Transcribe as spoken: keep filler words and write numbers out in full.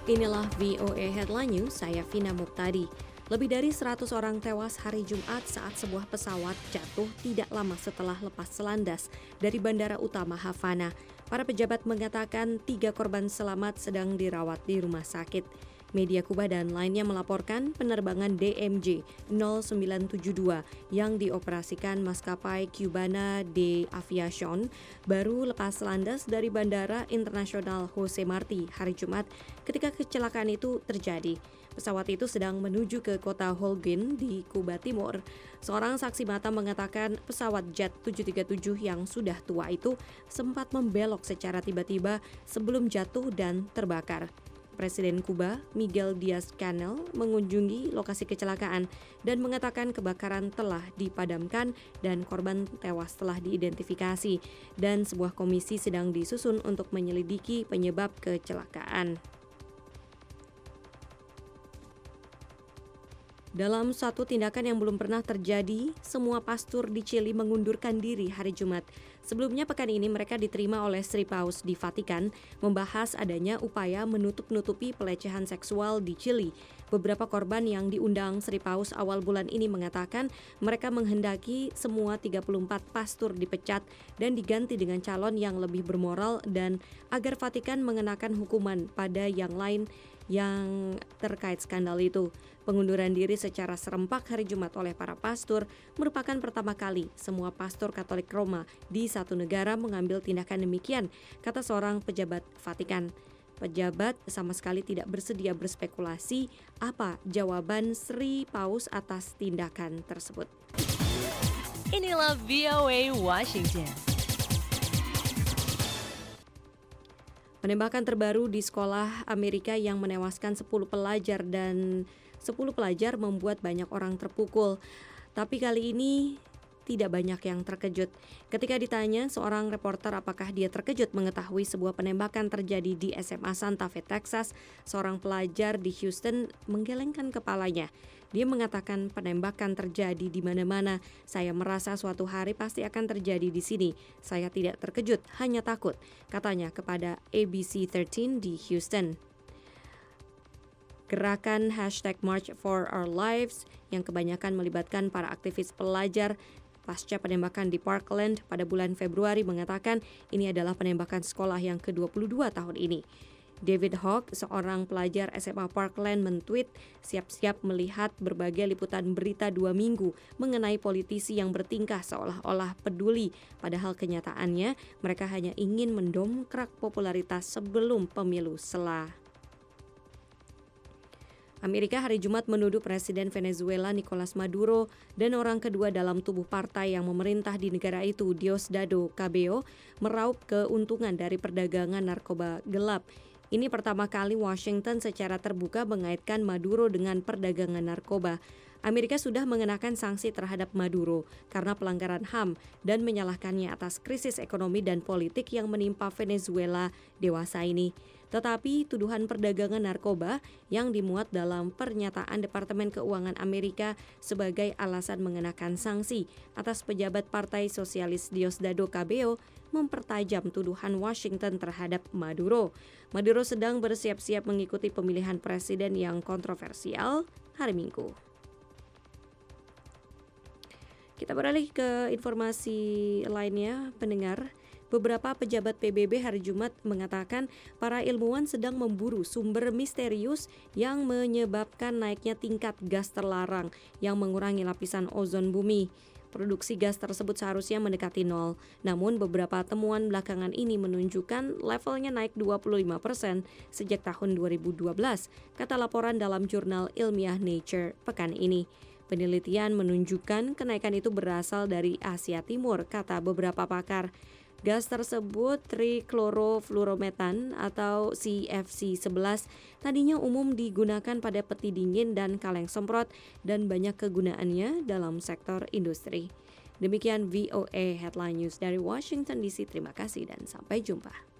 Inilah V O A Headline News, saya Vina Muqtadi. Lebih dari seratus orang tewas hari Jumat saat sebuah pesawat jatuh tidak lama setelah lepas selandas dari bandara utama Havana. Para pejabat mengatakan tiga korban selamat sedang dirawat di rumah sakit. Media Kuba dan lainnya melaporkan penerbangan D M J nol sembilan tujuh dua yang dioperasikan maskapai Cubana de Aviación baru lepas landas dari Bandara Internasional Jose Marti hari Jumat ketika kecelakaan itu terjadi. Pesawat itu sedang menuju ke kota Holguin di Kuba Timur. Seorang saksi mata mengatakan pesawat Jet tujuh tiga tujuh yang sudah tua itu sempat membelok secara tiba-tiba sebelum jatuh dan terbakar. Presiden Kuba, Miguel Diaz-Canel, mengunjungi lokasi kecelakaan dan mengatakan kebakaran telah dipadamkan dan korban tewas telah diidentifikasi dan sebuah komisi sedang disusun untuk menyelidiki penyebab kecelakaan. Dalam satu tindakan yang belum pernah terjadi, semua pastor di Chili mengundurkan diri hari Jumat. Sebelumnya pekan ini mereka diterima oleh Sri Paus di Vatikan membahas adanya upaya menutup-nutupi pelecehan seksual di Chili. Beberapa korban yang diundang Sri Paus awal bulan ini mengatakan mereka menghendaki semua tiga puluh empat pastor dipecat dan diganti dengan calon yang lebih bermoral dan agar Vatikan mengenakan hukuman pada yang lain yang terkait skandal itu. Pengunduran diri secara serempak hari Jumat oleh para pastor merupakan pertama kali semua pastor Katolik Roma di satu negara mengambil tindakan demikian, kata seorang pejabat Vatikan. Pejabat sama sekali tidak bersedia berspekulasi apa jawaban Sri Paus atas tindakan tersebut. Inilah V O A Washington. Penembakan terbaru di sekolah Amerika yang menewaskan sepuluh pelajar dan sepuluh pelajar membuat banyak orang terpukul. Tapi kali ini tidak banyak yang terkejut. Ketika ditanya seorang reporter apakah dia terkejut mengetahui sebuah penembakan terjadi di S M A Santa Fe, Texas, seorang pelajar di Houston menggelengkan kepalanya. Dia mengatakan penembakan terjadi di mana-mana. Saya merasa suatu hari pasti akan terjadi di sini. Saya tidak terkejut, hanya takut, katanya kepada A B C thirteen di Houston. Gerakan hashtag March for Our Lives yang kebanyakan melibatkan para aktivis pelajar pasca penembakan di Parkland pada bulan Februari mengatakan ini adalah penembakan sekolah yang ke dua puluh dua tahun ini. David Hawk, seorang pelajar S M A Parkland, mentweet siap-siap melihat berbagai liputan berita dua minggu mengenai politisi yang bertingkah seolah-olah peduli. Padahal kenyataannya mereka hanya ingin mendongkrak popularitas sebelum pemilu sela. Amerika hari Jumat menuduh Presiden Venezuela Nicolas Maduro dan orang kedua dalam tubuh partai yang memerintah di negara itu, Diosdado Cabello, meraup keuntungan dari perdagangan narkoba gelap. Ini pertama kali Washington secara terbuka mengaitkan Maduro dengan perdagangan narkoba. Amerika sudah mengenakan sanksi terhadap Maduro karena pelanggaran H A M dan menyalahkannya atas krisis ekonomi dan politik yang menimpa Venezuela dewasa ini. Tetapi tuduhan perdagangan narkoba yang dimuat dalam pernyataan Departemen Keuangan Amerika sebagai alasan mengenakan sanksi atas pejabat Partai Sosialis Diosdado Cabello mempertajam tuduhan Washington terhadap Maduro. Maduro sedang bersiap-siap mengikuti pemilihan presiden yang kontroversial hari Minggu. Kita beralih ke informasi lainnya, pendengar. Beberapa pejabat P B B hari Jumat mengatakan para ilmuwan sedang memburu sumber misterius yang menyebabkan naiknya tingkat gas terlarang yang mengurangi lapisan ozon bumi. Produksi gas tersebut seharusnya mendekati nol, namun beberapa temuan belakangan ini menunjukkan levelnya naik dua puluh lima persen sejak tahun dua ribu dua belas, kata laporan dalam jurnal ilmiah Nature pekan ini. Penelitian menunjukkan kenaikan itu berasal dari Asia Timur, kata beberapa pakar. Gas tersebut triklorofluorometan atau C F C sebelas tadinya umum digunakan pada peti dingin dan kaleng semprot dan banyak kegunaannya dalam sektor industri. Demikian V O A Headline News dari Washington D C. Terima kasih dan sampai jumpa.